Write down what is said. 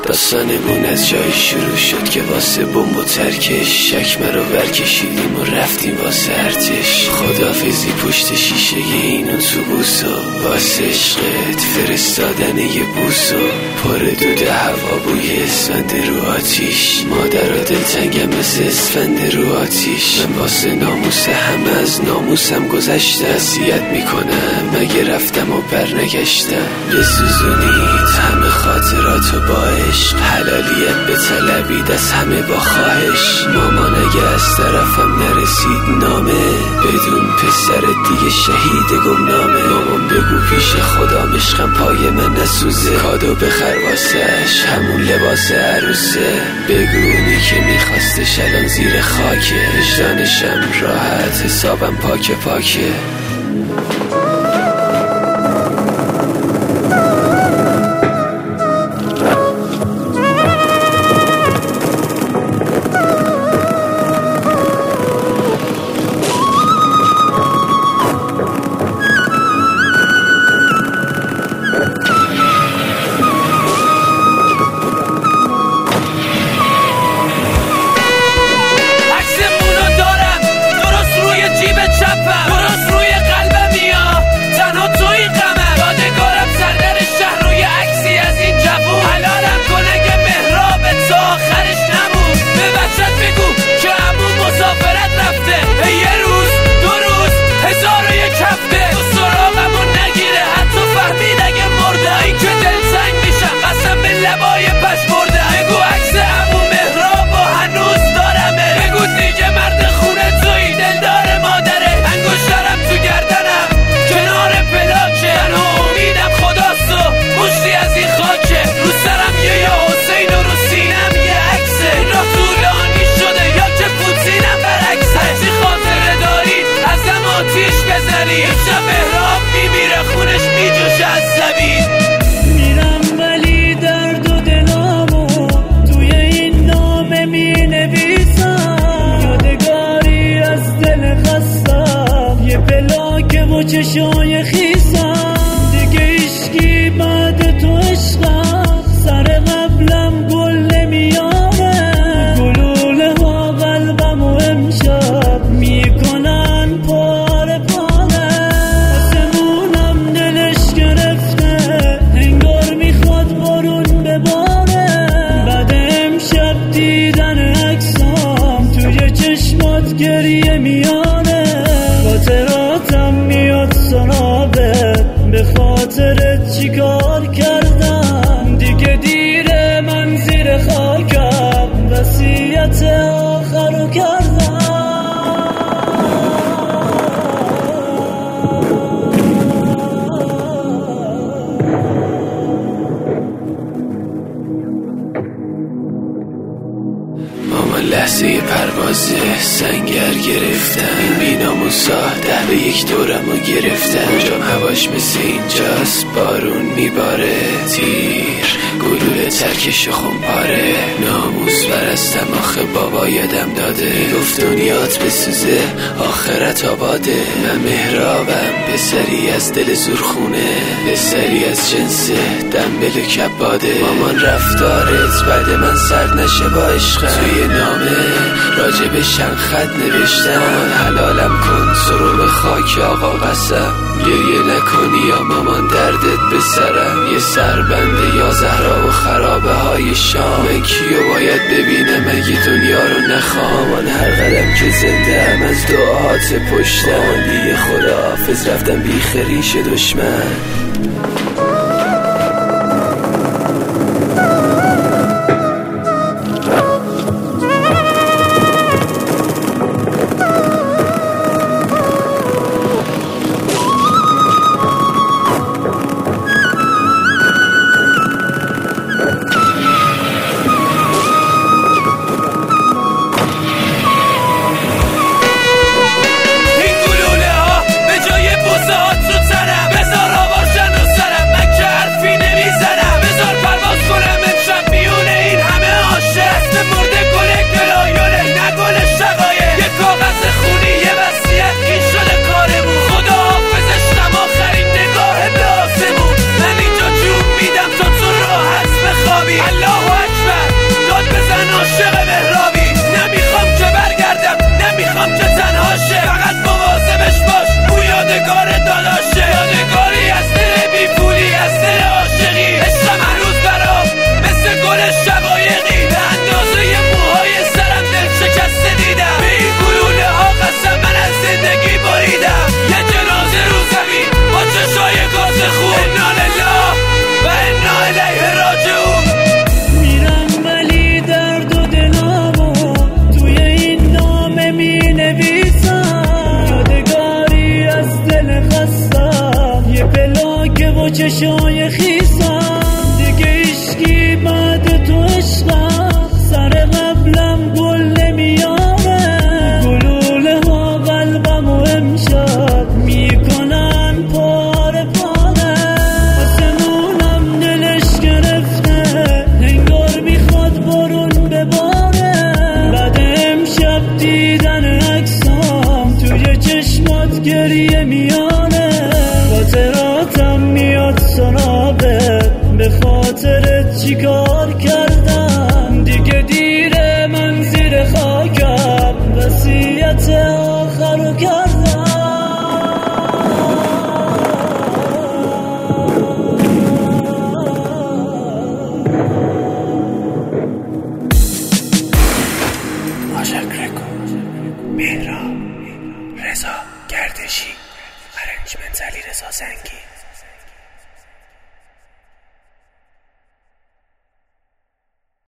داستانمون از جایی شروع شد که واسه بمب و ترکش شکمه رو ورکشیدیم و رفتیم واسه ارتش. خدافزی پشت شیشه این اتوبوس و واسه عشقت فرستادن یه بوس و پر دود هوا بوی اسفند رو آتیش. مادر و دلتنگم مثل اسفند رو آتیش. من واسه ناموس همه از ناموسم گذشتم. نصیحت میکنم مگه رفتم و برنگشتم. بسوزونید همه خاطراتو با عشق. حلالیت به طلبید از همه با خواهش. مامان اگه از طرفم نرسید نامه بدون پسرت دیگه شهید گمنامه. مامان بگو پیش خدا عشقم پای من نسوزه. کادو بخر واسش همون لباس عروسه. بگو اونی که میخواستش الان زیر خاکه. وجدانشم راحت حسابم پاکه پاکه. میرم ولی درد و دلامو توی این نامه می نویسم. یادگاری از دل خستم یه پلاک و چشای خیسم. دیگه عشقی بعد تو عشقم سر قبلم گل نمیاره. گلوله ها قلبم و امشب میکنن پاره پاره. آسمونم دلش گرفته انگار میخواد بارون بباره. بعد امشب دیدن عکسام توی چشمات گریه میانه. خاطراتم میاد سرابت به خاطرت چیکار کردم. دیگه دیره من زیر خاکم وصیت آخرو کردم. مامان لحظه پروازه سنگر گرفتم. این بیناموسا 10 به 1 دورمو گرفتم. اونجام هواش مثل اینجاست بارون میباره. تیر گلوله ترکش خونپاره. ناموس برستم آخه بابا یادم داده. میگفت دنیات بسوزه آخرت آباده. من مهرابم پسری از دل زورخونه. پسری از جنس دنبل کباده. مامان رفتارت بعد من سرد نشه با عشقم. توی نامه راجبشم خط نوشتم. مامان حلالم کن سرو به خاک آقا قسم. گریه نکنی یا مامان دردت به سرم. یه سربنده یا زهرا و خرابه های شام. من کیو باید ببینم اگه دنیا رو نخوام. مامان هر قدم که زنده هم از دعاهات پشتم. دیگه خداحافظ رفتم بیخ ریش دشمن. این گلوله ها به جای بوسه هات رو تنم. بذار آوارشن و سرم چیکار